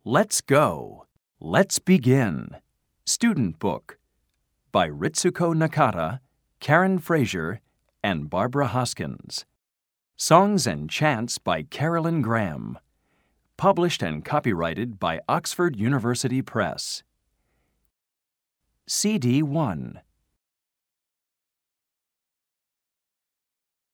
Let's go. Let's begin. Student Book by Ritsuko Nakata, Karen Fraser, and Barbara Hoskins. Songs and Chants by Carolyn Graham. Published and copyrighted by Oxford University Press. CD 1.